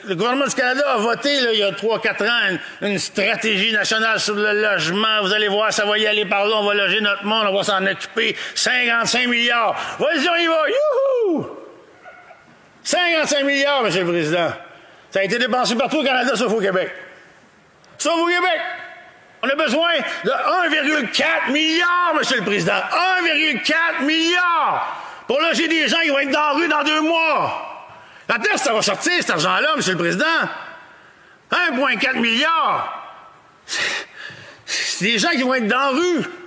le gouvernement du Canada a voté, là, il y a 3-4 ans, une stratégie nationale sur le logement. Vous allez voir, ça va y aller par là, on va loger notre monde, on va s'en occuper. 55 milliards. Vas-y, on y va. Youhou! 55 milliards, M. le Président. Ça a été dépensé partout au Canada, sauf au Québec. Sauf au Québec. On a besoin de 1,4 milliard, M. le Président. 1,4 milliard pour loger des gens qui vont être dans la rue dans 2 mois. Quand est-ce que ça va sortir, cet argent-là, M. le Président? 1,4 milliard. C'est des gens qui vont être dans la rue.